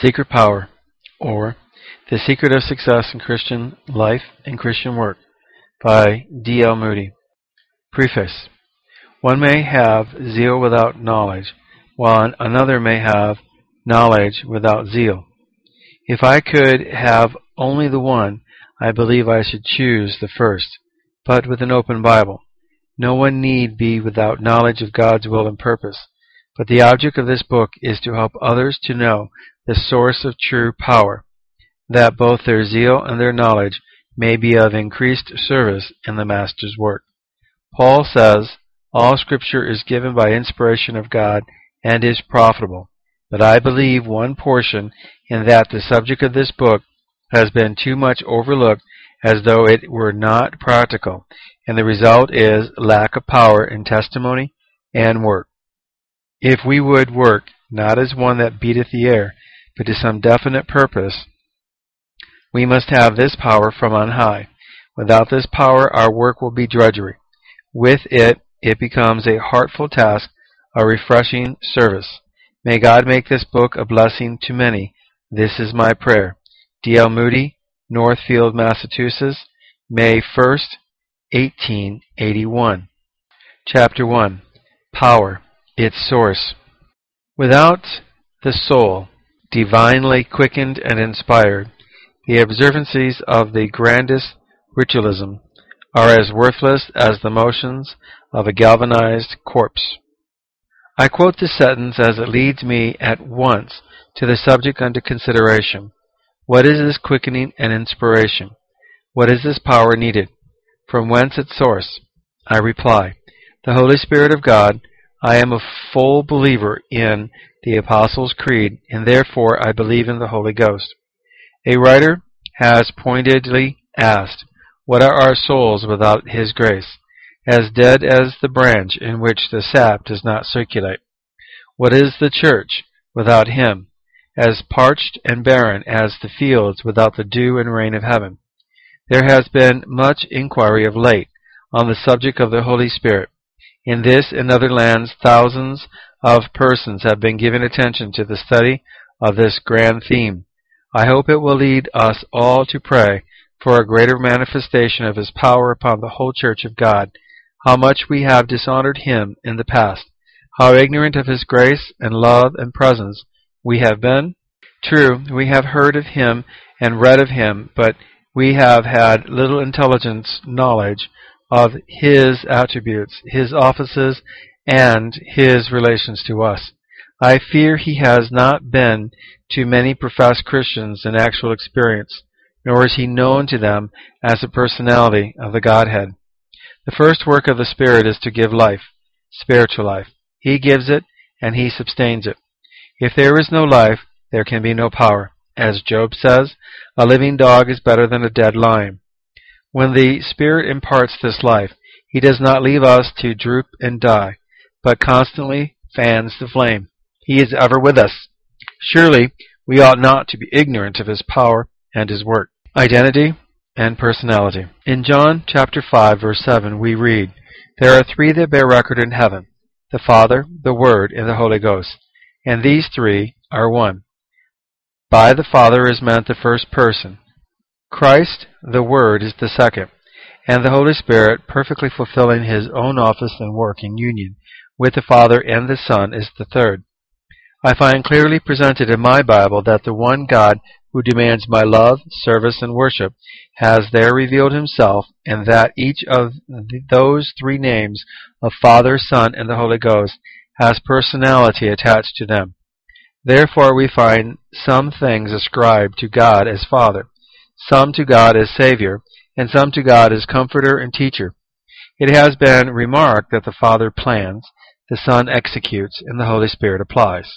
Secret Power, or The Secret of Success in Christian Life and Christian Work, by D.L. Moody. Preface. One may have zeal without knowledge, while another may have knowledge without zeal. If I could have only the one, I believe I should choose the first, but with an open Bible. No one need be without knowledge of God's will and purpose, but the object of this book is to help others to know the source of true power, that both their zeal and their knowledge may be of increased service in the Master's work. Paul says, "All Scripture is given by inspiration of God and is profitable," but I believe one portion in that the subject of this book has been too much overlooked as though it were not practical, and the result is lack of power in testimony and work. If we would work not as one that beateth the air, but to some definite purpose, we must have this power from on high. Without this power, our work will be drudgery. With it, it becomes a heartful task, a refreshing service. May God make this book a blessing to many. This is my prayer. D.L. Moody, Northfield, Massachusetts, May 1st, 1881. Chapter 1. Power, its source. Without the soul, divinely quickened and inspired, the observancies of the grandest ritualism are as worthless as the motions of a galvanized corpse. I quote this sentence as it leads me at once to the subject under consideration. What is this quickening and inspiration? What is this power needed? From whence its source? I reply, the Holy Spirit of God. I am a full believer in the Apostles' Creed, and therefore I believe in the Holy Ghost. A writer has pointedly asked, what are our souls without His grace? As dead as the branch in which the sap does not circulate. What is the church without Him? As parched and barren as the fields without the dew and rain of heaven. There has been much inquiry of late on the subject of the Holy Spirit. In this and other lands, thousands of persons have been giving attention to the study of this grand theme. I hope it will lead us all to pray for a greater manifestation of His power upon the whole Church of God. How much we have dishonored Him in the past. How ignorant of His grace and love and presence we have been. True, we have heard of Him and read of Him, but we have had little knowledge of His attributes, His offices, and His relations to us. I fear He has not been to many professed Christians in actual experience, nor is He known to them as a personality of the Godhead. The first work of the Spirit is to give life, spiritual life. He gives it, and He sustains it. If there is no life, there can be no power. As Job says, a living dog is better than a dead lion. When the Spirit imparts this life, He does not leave us to droop and die, but constantly fans the flame. He is ever with us. Surely, we ought not to be ignorant of His power and His work. Identity and personality. In John chapter 5, verse 7, we read, there are three that bear record in heaven, the Father, the Word, and the Holy Ghost, and these three are one. By the Father is meant the first person. Christ, the Word, is the second, and the Holy Spirit, perfectly fulfilling His own office and work in union with the Father and the Son, is the third. I find clearly presented in my Bible that the one God who demands my love, service, and worship has there revealed Himself, and that each of those three names of Father, Son, and the Holy Ghost has personality attached to them. Therefore we find some things ascribed to God as Father, some to God as Savior, and some to God as Comforter and Teacher. It has been remarked that the Father plans, the Son executes, and the Holy Spirit applies.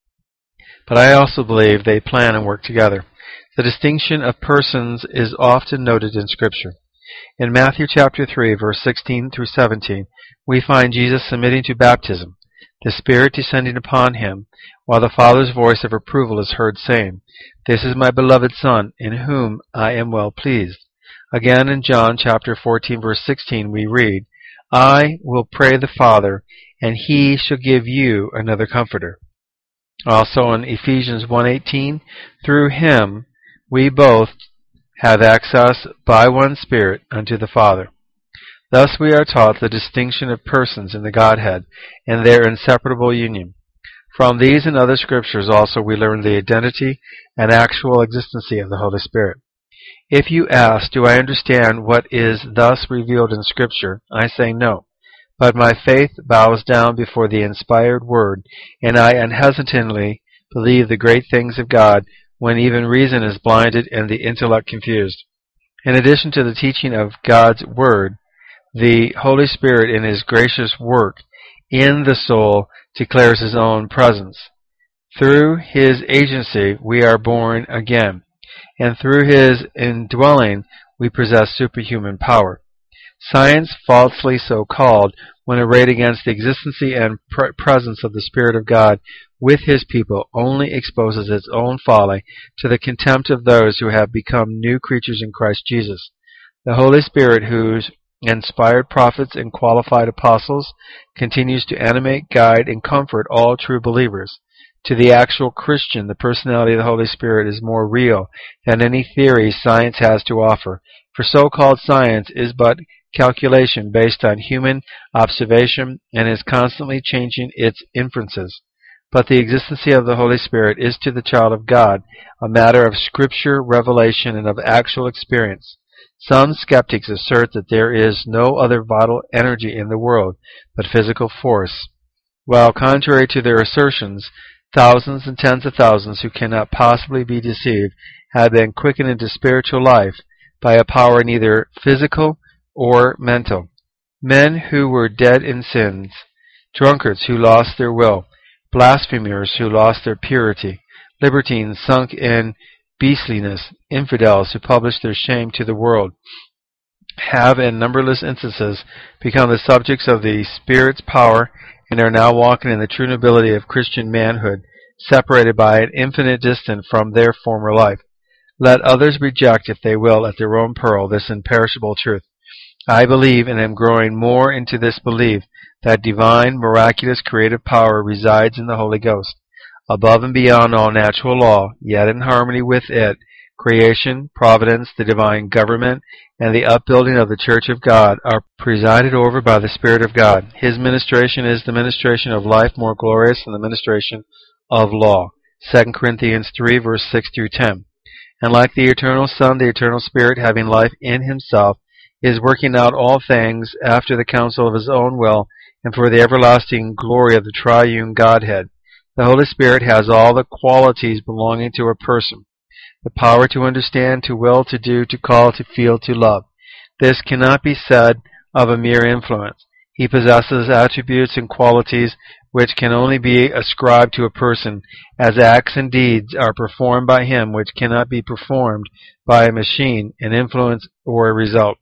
But I also believe they plan and work together. The distinction of persons is often noted in Scripture. In Matthew chapter 3, verse 16 through 17, we find Jesus submitting to baptism, the Spirit descending upon Him, while the Father's voice of approval is heard saying, this is my beloved Son, in whom I am well pleased. Again in John chapter 14, verse 16, we read, I will pray the Father, and He shall give you another Comforter. Also in Ephesians 1:18, through him we both have access by one Spirit unto the Father. Thus we are taught the distinction of persons in the Godhead and their inseparable union. From these and other scriptures also we learn the identity and actual existency of the Holy Spirit. If you ask, do I understand what is thus revealed in Scripture? I say no. But my faith bows down before the inspired Word, and I unhesitatingly believe the great things of God when even reason is blinded and the intellect confused. In addition to the teaching of God's Word, the Holy Spirit in His gracious work in the soul declares His own presence. Through His agency we are born again, and through His indwelling we possess superhuman power. Science, falsely so called, when arrayed against the existency and presence of the Spirit of God with His people, only exposes its own folly to the contempt of those who have become new creatures in Christ Jesus. The Holy Spirit, whose inspired prophets and qualified apostles continues to animate, guide, and comfort all true believers. To the actual Christian, the personality of the Holy Spirit is more real than any theory science has to offer, for so-called science is but calculation based on human observation and is constantly changing its inferences. But the existency of the Holy Spirit is to the child of God a matter of Scripture, revelation, and of actual experience. Some skeptics assert that there is no other vital energy in the world but physical force, while contrary to their assertions, thousands and tens of thousands who cannot possibly be deceived have been quickened into spiritual life by a power neither physical or mental. Men who were dead in sins, drunkards who lost their will, blasphemers who lost their purity, libertines sunk in beastliness, infidels who publish their shame to the world, have in numberless instances become the subjects of the Spirit's power and are now walking in the true nobility of Christian manhood, separated by an infinite distance from their former life. Let others reject, if they will, at their own peril, this imperishable truth. I believe, and am growing more into this belief, that divine, miraculous, creative power resides in the Holy Ghost. Above and beyond all natural law, yet in harmony with it, creation, providence, the divine government, and the upbuilding of the Church of God are presided over by the Spirit of God. His ministration is the ministration of life more glorious than the ministration of law. 2 Corinthians 3, verse 6 through 10. And like the eternal Son, the eternal Spirit, having life in Himself, is working out all things after the counsel of His own will and for the everlasting glory of the triune Godhead. The Holy Spirit has all the qualities belonging to a person: the power to understand, to will, to do, to call, to feel, to love. This cannot be said of a mere influence. He possesses attributes and qualities which can only be ascribed to a person, as acts and deeds are performed by Him which cannot be performed by a machine, an influence or a result.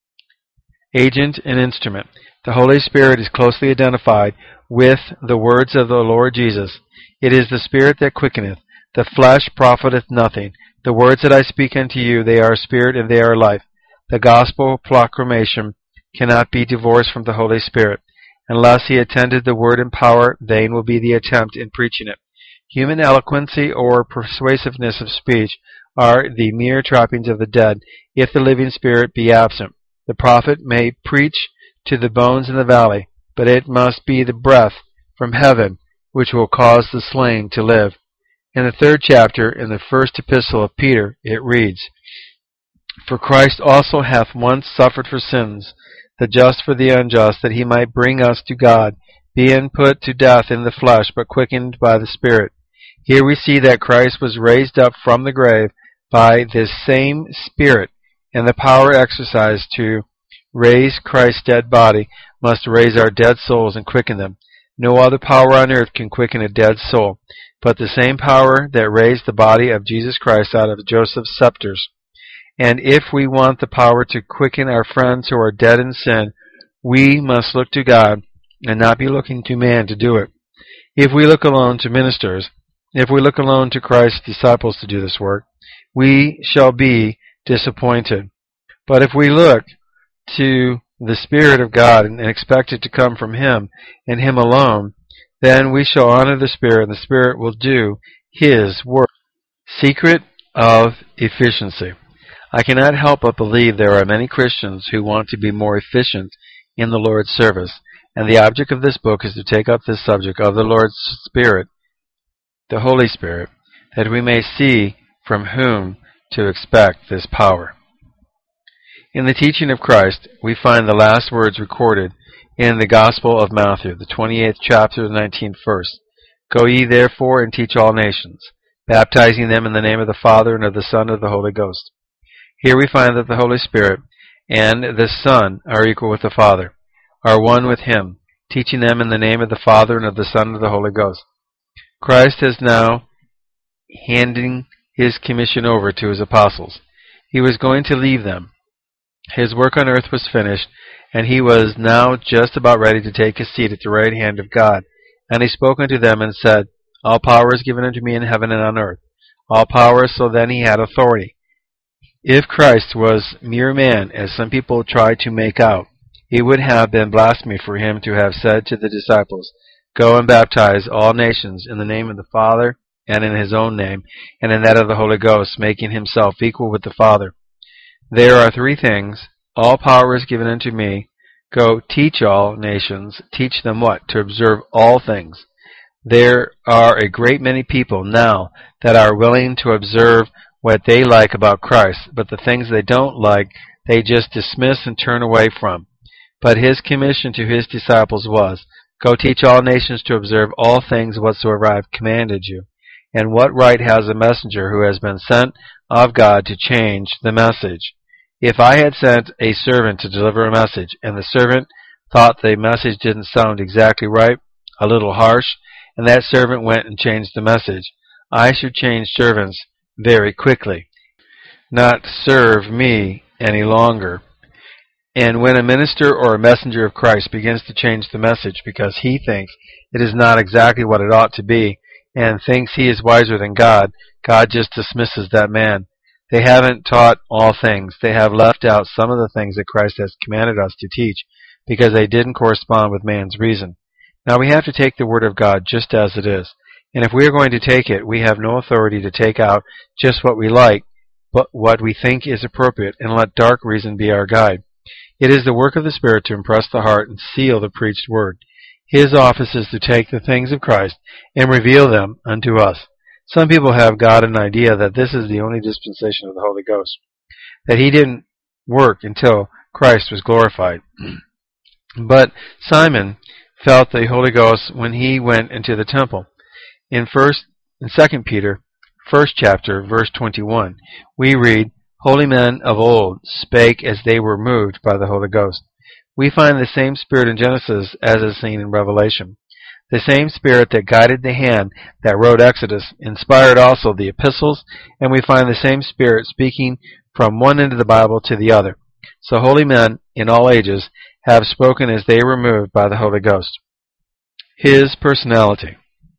Agent and instrument. The Holy Spirit is closely identified with the words of the Lord Jesus. It is the Spirit that quickeneth. The flesh profiteth nothing. The words that I speak unto you, they are spirit and they are life. The gospel proclamation cannot be divorced from the Holy Spirit. Unless He attended the word in power, vain will be the attempt in preaching it. Human eloquency or persuasiveness of speech are the mere trappings of the dead, if the living Spirit be absent. The prophet may preach to the bones in the valley, but it must be the breath from heaven which will cause the slain to live. In the 3rd chapter, in the 1st epistle of Peter, it reads, For Christ also hath once suffered for sins, the just for the unjust, that He might bring us to God, being put to death in the flesh, but quickened by the Spirit. Here we see that Christ was raised up from the grave by this same Spirit, and the power exercised to raise Christ's dead body must raise our dead souls and quicken them. No other power on earth can quicken a dead soul, but the same power that raised the body of Jesus Christ out of Joseph's scepters. And if we want the power to quicken our friends who are dead in sin, we must look to God and not be looking to man to do it. If we look alone to ministers, if we look alone to Christ's disciples to do this work, we shall be disappointed. But if we look to the Spirit of God and expect it to come from Him and Him alone, Then we shall honor the Spirit, and the Spirit will do His work. Secret of efficiency. I cannot help but believe there are many Christians who want to be more efficient in the Lord's service, and the object of this book is to take up this subject of the Lord's Spirit, the Holy Spirit, that we may see from whom to expect this power. In the teaching of Christ, we find the last words recorded in the Gospel of Matthew, the 28th chapter, the 19th verse. Go ye therefore and teach all nations, baptizing them in the name of the Father and of the Son and of the Holy Ghost. Here we find that the Holy Spirit and the Son are equal with the Father, are one with Him, teaching them in the name of the Father and of the Son and of the Holy Ghost. Christ is now handing His commission over to His apostles. He was going to leave them. His work on earth was finished, and He was now just about ready to take His seat at the right hand of God. And He spoke unto them and said, All power is given unto me in heaven and on earth. All power, so then He had authority. If Christ was mere man, as some people try to make out, it would have been blasphemy for Him to have said to the disciples, Go and baptize all nations in the name of the Father, and in His own name, and in that of the Holy Ghost, making Himself equal with the Father. There are three things. All power is given unto me. Go teach all nations. Teach them what? To observe all things. There are a great many people now that are willing to observe what they like about Christ, but the things they don't like, they just dismiss and turn away from. But His commission to His disciples was, Go teach all nations to observe all things whatsoever I have commanded you. And what right has a messenger who has been sent of God to change the message? If I had sent a servant to deliver a message, and the servant thought the message didn't sound exactly right, a little harsh, and that servant went and changed the message, I should change servants very quickly, not serve me any longer. And when a minister or a messenger of Christ begins to change the message because he thinks it is not exactly what it ought to be, and thinks he is wiser than God, God just dismisses that man. They haven't taught all things. They have left out some of the things that Christ has commanded us to teach because they didn't correspond with man's reason. Now we have to take the Word of God just as it is. And if we are going to take it, we have no authority to take out just what we like, but what we think is appropriate, and let dark reason be our guide. It is the work of the Spirit to impress the heart and seal the preached Word. His office is to take the things of Christ and reveal them unto us. Some people have got an idea that this is the only dispensation of the Holy Ghost, that He didn't work until Christ was glorified. But Simon felt the Holy Ghost when he went into the temple. In 2 Peter, 1st chapter, verse 21, we read, Holy men of old spake as they were moved by the Holy Ghost. We find the same Spirit in Genesis as is seen in Revelation. The same Spirit that guided the hand that wrote Exodus inspired also the epistles, and we find the same Spirit speaking from one end of the Bible to the other. So holy men in all ages have spoken as they were moved by the Holy Ghost. His personality.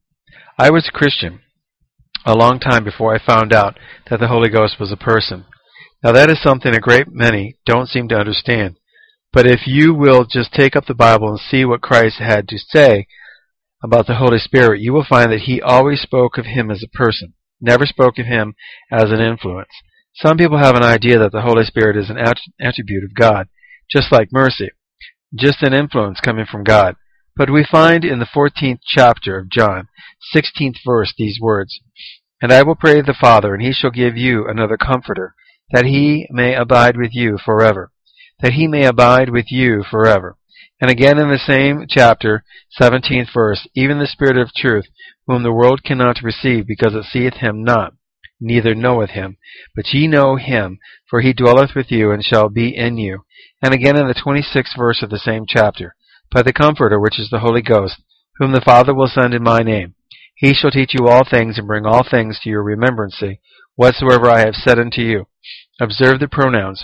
I was a Christian a long time before I found out that the Holy Ghost was a person. Now that is something a great many don't seem to understand. But if you will just take up the Bible and see what Christ had to say about the Holy Spirit, you will find that He always spoke of Him as a person, never spoke of Him as an influence. Some people have an idea that the Holy Spirit is an attribute of God, just like mercy, just an influence coming from God. But we find in the 14th chapter of John, 16th verse, these words, And I will pray the Father, and He shall give you another Comforter, that He may abide with you forever. That He may abide with you forever. And again in the same chapter, 17th verse, Even the Spirit of truth, whom the world cannot receive, because it seeth Him not, neither knoweth Him. But ye know Him, for He dwelleth with you, and shall be in you. And again in the 26th verse of the same chapter, But the Comforter, which is the Holy Ghost, whom the Father will send in my name, He shall teach you all things, and bring all things to your remembrancy, whatsoever I have said unto you. Observe the pronouns,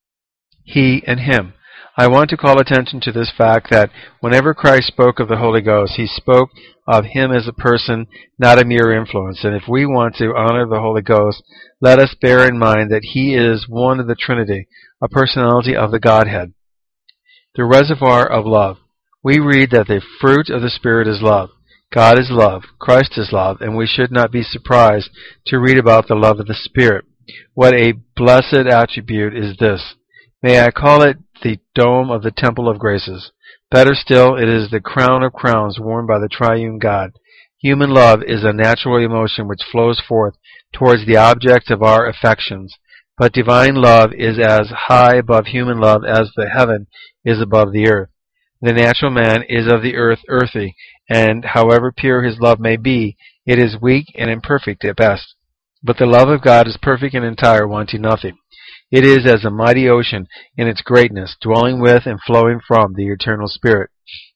he and him. I want to call attention to this fact that whenever Christ spoke of the Holy Ghost, He spoke of Him as a person, not a mere influence. And if we want to honor the Holy Ghost, let us bear in mind that He is one of the Trinity, a personality of the Godhead. The reservoir of love. We read that the fruit of the Spirit is love. God is love, Christ is love, and we should not be surprised to read about the love of the Spirit. What a blessed attribute is this! May I call it the dome of the temple of graces. Better still, it is the crown of crowns worn by the triune God. Human love is a natural emotion which flows forth towards the object of our affections, but divine love is as high above human love as the heaven is above the earth. The natural man is of the earth earthy, and however pure his love may be, it is weak and imperfect at best. But the love of God is perfect and entire, wanting nothing. It is as a mighty ocean in its greatness, dwelling with and flowing from the eternal Spirit.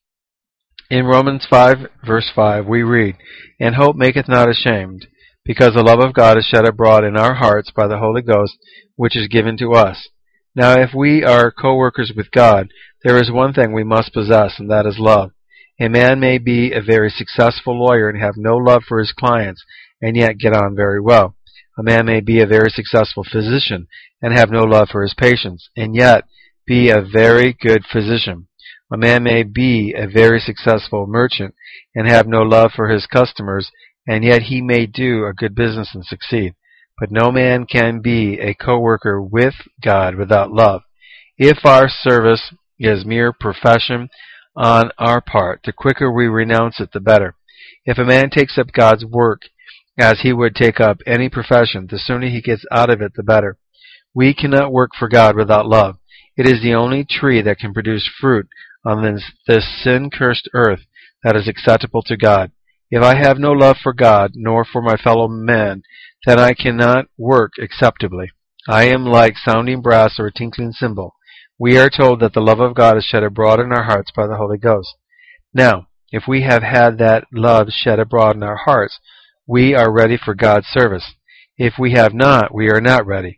In Romans 5, verse 5, we read, "And hope maketh not ashamed, because the love of God is shed abroad in our hearts by the Holy Ghost, which is given to us." Now if we are co-workers with God, there is one thing we must possess, and that is love. A man may be a very successful lawyer and have no love for his clients, and yet get on very well. A man may be a very successful physician and have no love for his patients, and yet be a very good physician. A man may be a very successful merchant and have no love for his customers, and yet he may do a good business and succeed. But no man can be a co-worker with God without love. If our service is mere profession on our part, the quicker we renounce it, the better. If a man takes up God's work as he would take up any profession, the sooner he gets out of it, the better. We cannot work for God without love. It is the only tree that can produce fruit on this sin-cursed earth that is acceptable to God. If I have no love for God, nor for my fellow men, then I cannot work acceptably. I am like sounding brass or a tinkling cymbal. We are told that the love of God is shed abroad in our hearts by the Holy Ghost. Now, if we have had that love shed abroad in our hearts, we are ready for God's service. If we have not, we are not ready.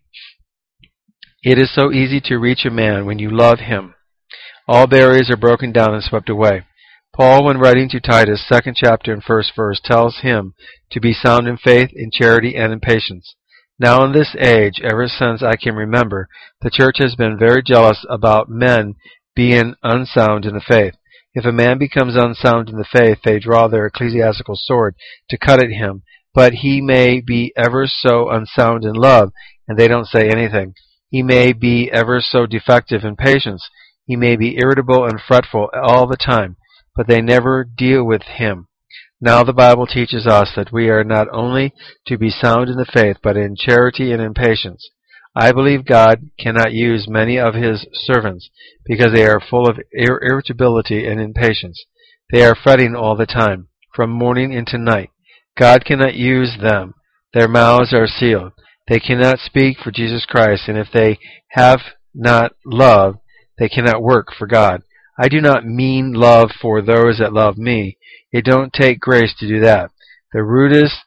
It is so easy to reach a man when you love him. All barriers are broken down and swept away. Paul, when writing to Titus, 2nd chapter and 1st verse, tells him to be sound in faith, in charity, and in patience. Now in this age, ever since I can remember, the church has been very jealous about men being unsound in the faith. If a man becomes unsound in the faith, they draw their ecclesiastical sword to cut at him, but he may be ever so unsound in love, and they don't say anything. He may be ever so defective in patience. He may be irritable and fretful all the time, but they never deal with him. Now the Bible teaches us that we are not only to be sound in the faith, but in charity and in patience. I believe God cannot use many of his servants because they are full of irritability and impatience. They are fretting all the time, from morning into night. God cannot use them. Their mouths are sealed. They cannot speak for Jesus Christ, and if they have not love, they cannot work for God. I do not mean love for those that love me. It don't take grace to do that. The rudest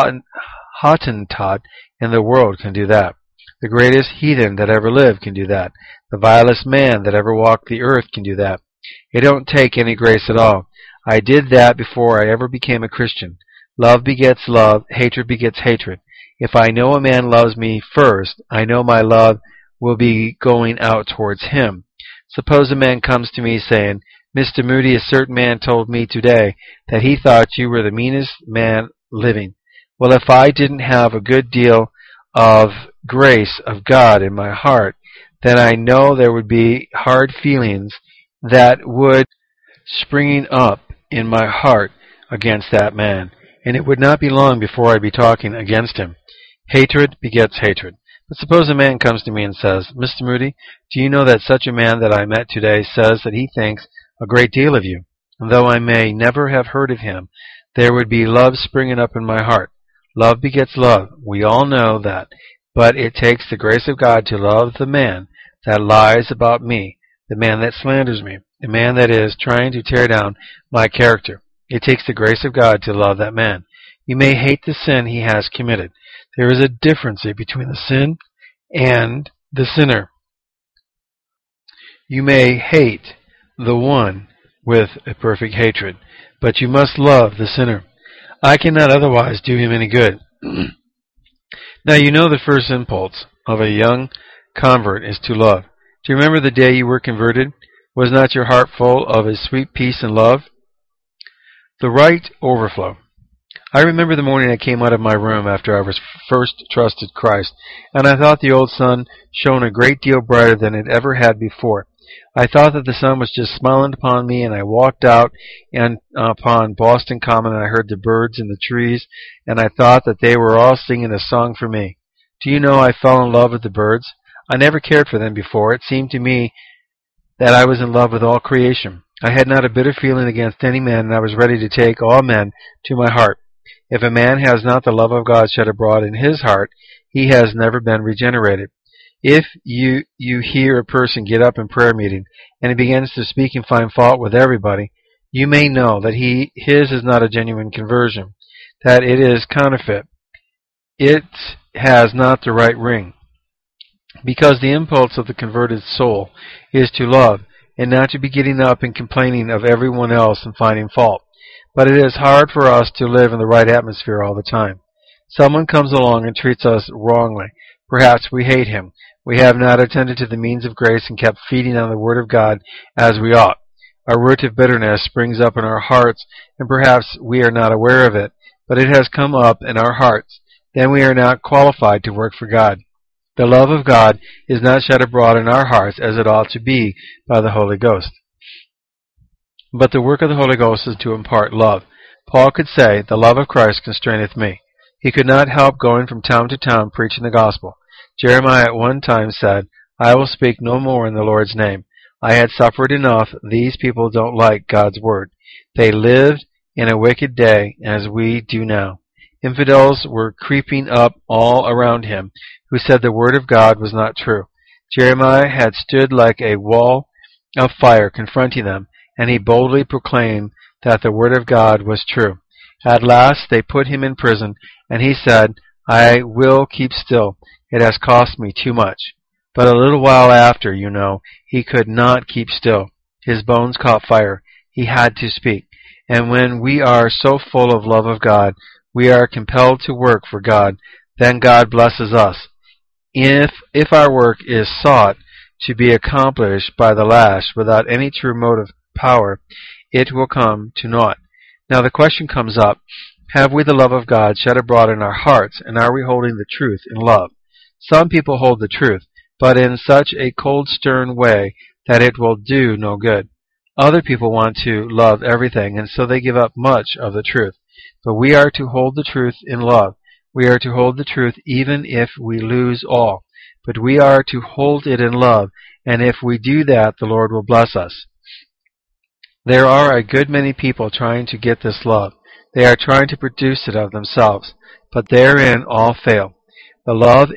Hottentot in the world can do that. The greatest heathen that ever lived can do that. The vilest man that ever walked the earth can do that. It don't take any grace at all. I did that before I ever became a Christian. Love begets love. Hatred begets hatred. If I know a man loves me first, I know my love will be going out towards him. Suppose a man comes to me saying, "Mr. Moody, a certain man told me today that he thought you were the meanest man living." Well, if I didn't have a good deal of grace of God in my heart, then I know there would be hard feelings that would springing up in my heart against that man, and it would not be long before I'd be talking against him. Hatred begets hatred. But suppose a man comes to me and says, "Mr. Moody, do you know that such a man that I met today says that he thinks a great deal of you? And though I may never have heard of him, there would be love springing up in my heart." Love begets love. We all know that. But it takes the grace of God to love the man that lies about me, the man that slanders me, the man that is trying to tear down my character. It takes the grace of God to love that man. You may hate the sin he has committed. There is a difference between the sin and the sinner. You may hate the one with a perfect hatred, but you must love the sinner. I cannot otherwise do him any good. Now you know the first impulse of a young convert is to love. Do you remember the day you were converted? Was not your heart full of a sweet peace and love? The right overflow. I remember the morning I came out of my room after I was first trusted Christ, and I thought the old sun shone a great deal brighter than it ever had before. I thought that the sun was just smiling upon me, and I walked out and upon Boston Common, and I heard the birds in the trees, and I thought that they were all singing a song for me. Do you know I fell in love with the birds? I never cared for them before. It seemed to me that I was in love with all creation. I had not a bitter feeling against any man, and I was ready to take all men to my heart. If a man has not the love of God shed abroad in his heart, he has never been regenerated. If you hear a person get up in prayer meeting, and he begins to speak and find fault with everybody, you may know that his is not a genuine conversion, that it is counterfeit. It has not the right ring. Because the impulse of the converted soul is to love, and not to be getting up and complaining of everyone else and finding fault. But it is hard for us to live in the right atmosphere all the time. Someone comes along and treats us wrongly. Perhaps we hate him. We have not attended to the means of grace and kept feeding on the Word of God as we ought. A root of bitterness springs up in our hearts, and perhaps we are not aware of it, but it has come up in our hearts. Then we are not qualified to work for God. The love of God is not shed abroad in our hearts as it ought to be by the Holy Ghost. But the work of the Holy Ghost is to impart love. Paul could say, "The love of Christ constraineth me." He could not help going from town to town preaching the gospel. Jeremiah at one time said, "I will speak no more in the Lord's name. I had suffered enough. These people don't like God's word. They lived in a wicked day as we do now." Infidels were creeping up all around him, who said the word of God was not true. Jeremiah had stood like a wall of fire confronting them, and he boldly proclaimed that the word of God was true. At last they put him in prison, and he said, "I will keep still. It has cost me too much." But a little while after, he could not keep still. His bones caught fire. He had to speak. And when we are so full of love of God, we are compelled to work for God. Then God blesses us. If our work is sought to be accomplished by the lash without any true motive power, it will come to naught. Now the question comes up, have we the love of God shed abroad in our hearts, and are we holding the truth in love? Some people hold the truth, but in such a cold, stern way that it will do no good. Other people want to love everything, and so they give up much of the truth. But we are to hold the truth in love. We are to hold the truth even if we lose all. But we are to hold it in love, and if we do that, the Lord will bless us. There are a good many people trying to get this love. They are trying to produce it of themselves, but therein all fail. The love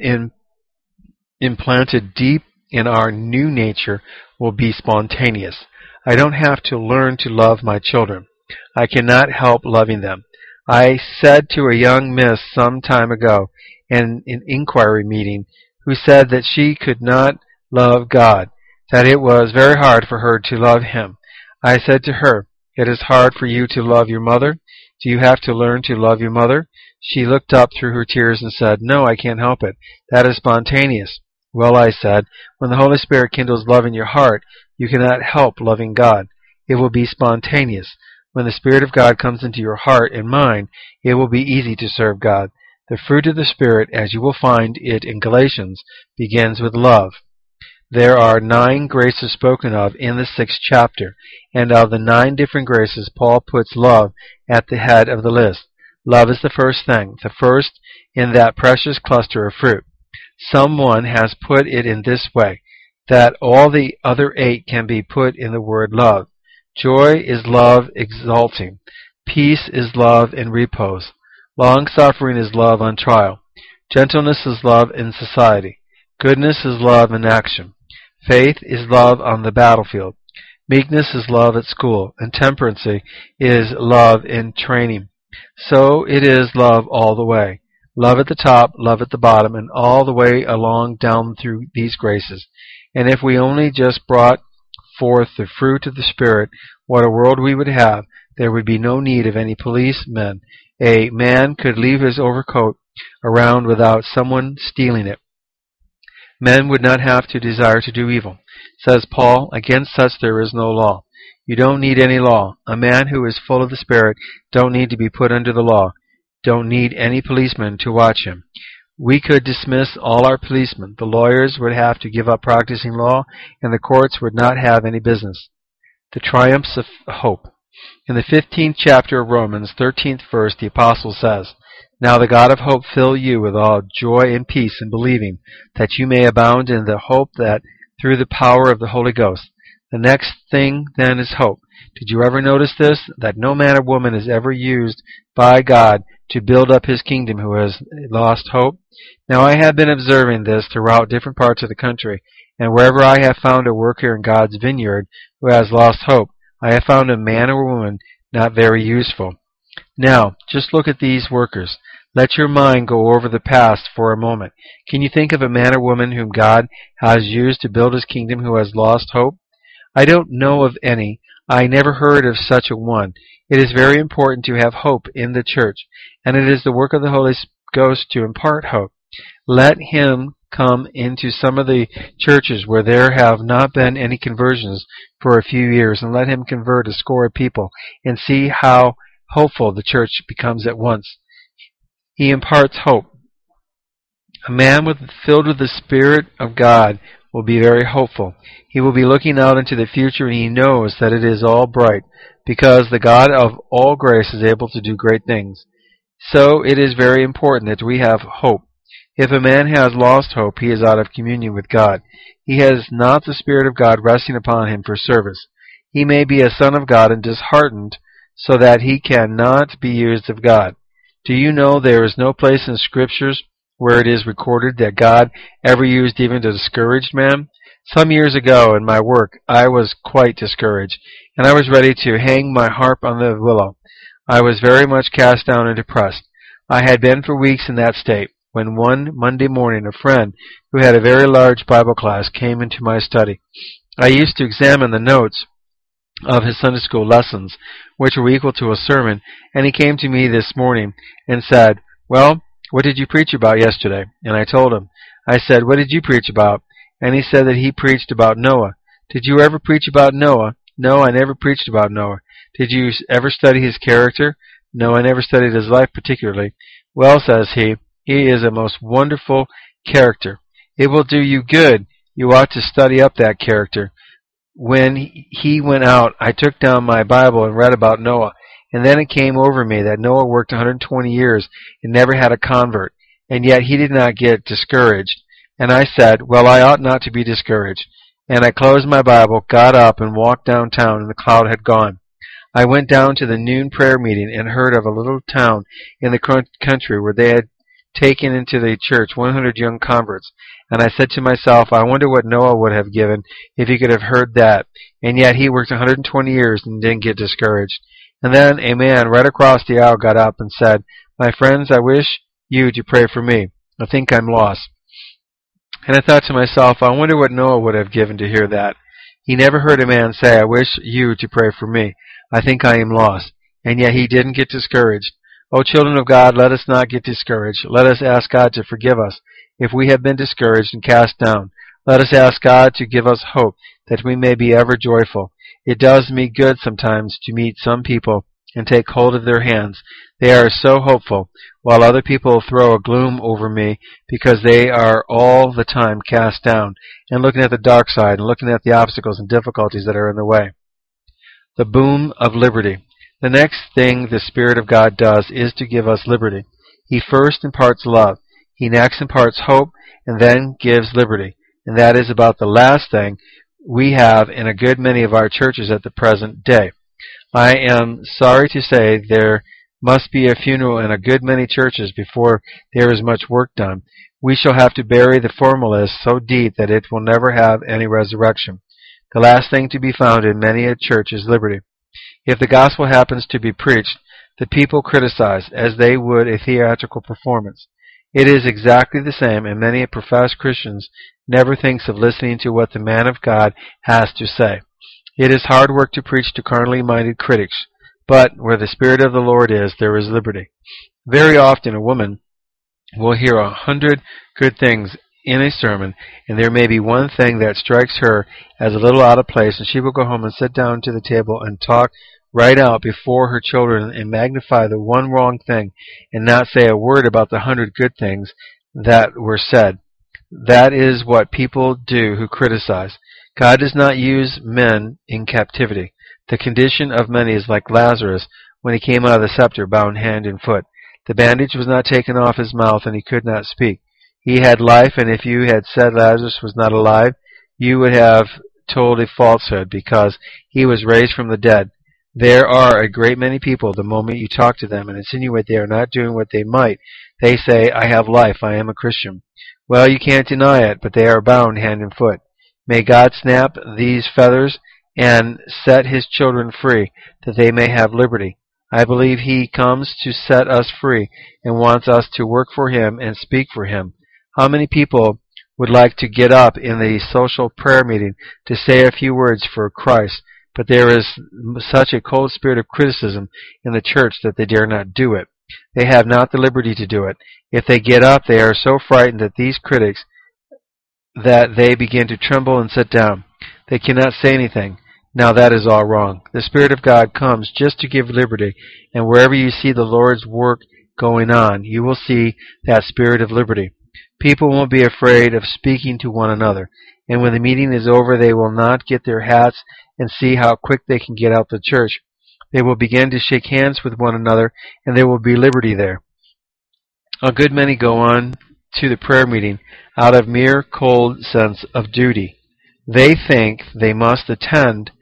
implanted deep in our new nature will be spontaneous. I don't have to learn to love my children. I cannot help loving them. I said to a young miss some time ago in an inquiry meeting who said that she could not love God, that it was very hard for her to love Him. I said to her, "It is hard for you to love your mother? Do you have to learn to love your mother?" She looked up through her tears and said, "No, I can't help it. That is spontaneous." "Well," I said, "when the Holy Spirit kindles love in your heart, you cannot help loving God. It will be spontaneous. When the Spirit of God comes into your heart and mind, it will be easy to serve God. The fruit of the Spirit, as you will find it in Galatians, begins with love. There are 9 graces spoken of in the 6th chapter, and of the 9 different graces, Paul puts love at the head of the list. Love is the first thing, the first in that precious cluster of fruit. Someone has put it in this way, that all the other 8 can be put in the word love. Joy is love exulting. Peace is love in repose. Long-suffering is love on trial. Gentleness is love in society. Goodness is love in action. Faith is love on the battlefield. Meekness is love at school, and temperance is love in training. So it is love all the way. Love at the top, love at the bottom, and all the way along down through these graces. And if we only just brought forth the fruit of the Spirit, what a world we would have. There would be no need of any policemen. A man could leave his overcoat around without someone stealing it. Men would not have to desire to do evil. Says Paul, "Against such there is no law." You don't need any law. A man who is full of the Spirit don't need to be put under the law. Don't need any policeman to watch him. We could dismiss all our policemen. The lawyers would have to give up practicing law, and the courts would not have any business. The triumphs of hope. In the 15th chapter of Romans, 13th verse, the apostle says, "Now the God of hope fill you with all joy and peace in believing, that you may abound in the hope that through the power of the Holy Ghost." The next thing then is hope. Did you ever notice this? That no man or woman is ever used by God to build up his kingdom who has lost hope. Now I have been observing this throughout different parts of the country, and wherever I have found a worker in God's vineyard who has lost hope, I have found a man or woman not very useful. Now, just look at these workers. Let your mind go over the past for a moment. Can you think of a man or woman whom God has used to build his kingdom who has lost hope? I don't know of any. I never heard of such a one. It is very important to have hope in the church, and it is the work of the Holy Ghost to impart hope. Let him come into some of the churches where there have not been any conversions for a few years, and let him convert a score of people, and see how hopeful the church becomes at once. He imparts hope. A man filled with the Spirit of God will be very hopeful. He will be looking out into the future, and he knows that it is all bright, because the God of all grace is able to do great things. So it is very important that we have hope. If a man has lost hope, he is out of communion with God. He has not the Spirit of God resting upon him for service. He may be a son of God and disheartened, so that he cannot be used of God. Do you know there is no place in Scriptures where it is recorded that God ever used even a discouraged man? Some years ago in my work, I was quite discouraged, and I was ready to hang my harp on the willow. I was very much cast down and depressed. I had been for weeks in that state, when one Monday morning a friend who had a very large Bible class came into my study. I used to examine the notes of his Sunday school lessons, which were equal to a sermon, and he came to me this morning and said, "Well, what did you preach about yesterday?" And I told him. I said, "What did you preach about?" And he said that he preached about Noah. "Did you ever preach about Noah?" "No, I never preached about Noah." "Did you ever study his character?" "No, I never studied his life particularly." "Well," says he is a most wonderful character. It will do you good. You ought to study up that character. When he went out, I took down my Bible and read about Noah, and then it came over me that Noah worked 120 years and never had a convert, and yet he did not get discouraged. And I said, well, I ought not to be discouraged. And I closed my Bible, got up, and walked downtown, and the cloud had gone. I went down to the noon prayer meeting and heard of a little town in the country where they had taken into the church 100 young converts. And I said to myself, I wonder what Noah would have given if he could have heard that. And yet he worked 120 years and didn't get discouraged. And then a man right across the aisle got up and said, my friends, I wish you to pray for me. I think I'm lost. And I thought to myself, I wonder what Noah would have given to hear that. He never heard a man say, I wish you to pray for me. I think I am lost. And yet he didn't get discouraged. O children of God, let us not get discouraged. Let us ask God to forgive us if we have been discouraged and cast down. Let us ask God to give us hope that we may be ever joyful. It does me good sometimes to meet some people and take hold of their hands. They are so hopeful, while other people throw a gloom over me because they are all the time cast down and looking at the dark side and looking at the obstacles and difficulties that are in the way. The boom of liberty. The next thing the Spirit of God does is to give us liberty. He first imparts love. He next imparts hope and then gives liberty. And that is about the last thing we have in a good many of our churches at the present day. I am sorry to say there must be a funeral in a good many churches before there is much work done. We shall have to bury the formalists so deep that it will never have any resurrection. The last thing to be found in many a church is liberty. If the gospel happens to be preached, the people criticize as they would a theatrical performance. It is exactly the same, and many professed Christians never thinks of listening to what the man of God has to say. It is hard work to preach to carnally minded critics, but where the Spirit of the Lord is, there is liberty. Very often a woman will hear 100 good things in a sermon, and there may be one thing that strikes her as a little out of place, and she will go home and sit down to the table and talk right out before her children and magnify the one wrong thing and not say a word about the 100 good things that were said. That is what people do who criticize. God does not use men in captivity. The condition of many is like Lazarus when he came out of the sepulchre, bound hand and foot. The bandage was not taken off his mouth, and he could not speak. He had life, and if you had said Lazarus was not alive, you would have told a falsehood, because he was raised from the dead. There are a great many people, the moment you talk to them and insinuate they are not doing what they might, they say, I have life, I am a Christian. Well, you can't deny it, but they are bound hand and foot. May God snap these feathers and set his children free, that they may have liberty. I believe he comes to set us free and wants us to work for him and speak for him. How many people would like to get up in the social prayer meeting to say a few words for Christ, but there is such a cold spirit of criticism in the church that they dare not do it. They have not the liberty to do it. If they get up, they are so frightened at these critics that they begin to tremble and sit down. They cannot say anything. Now that is all wrong. The Spirit of God comes just to give liberty, and wherever you see the Lord's work going on, you will see that spirit of liberty. People won't be afraid of speaking to one another, and when the meeting is over, they will not get their hats and see how quick they can get out the church. They will begin to shake hands with one another, and there will be liberty there. A good many go on to the prayer meeting out of mere cold sense of duty. They think they must attend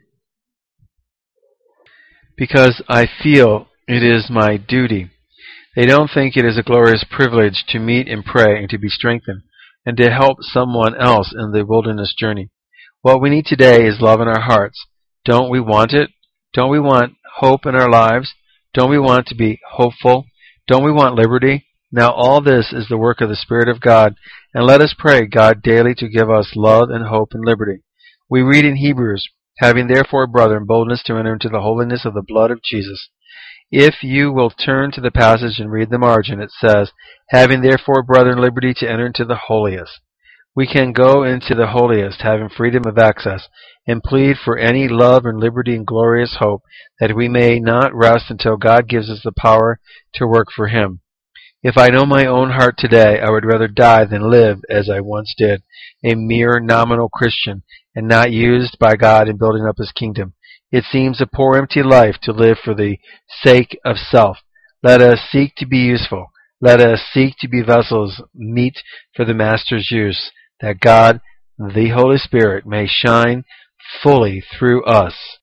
because I feel it is my duty. They don't think it is a glorious privilege to meet and pray and to be strengthened and to help someone else in the wilderness journey. What we need today is love in our hearts. Don't we want it? Don't we want hope in our lives? Don't we want to be hopeful? Don't we want liberty? Now all this is the work of the Spirit of God, and let us pray God daily to give us love and hope and liberty. We read in Hebrews, having therefore, brethren, boldness to enter into the holiness of the blood of Jesus. If you will turn to the passage and read the margin, it says, having therefore, brethren, liberty to enter into the holiest. We can go into the holiest, having freedom of access, and plead for any love and liberty and glorious hope, that we may not rest until God gives us the power to work for him. If I know my own heart today, I would rather die than live as I once did, a mere nominal Christian, and not used by God in building up his kingdom. It seems a poor empty life to live for the sake of self. Let us seek to be useful. Let us seek to be vessels meet for the Master's use, that God, the Holy Spirit, may shine fully through us.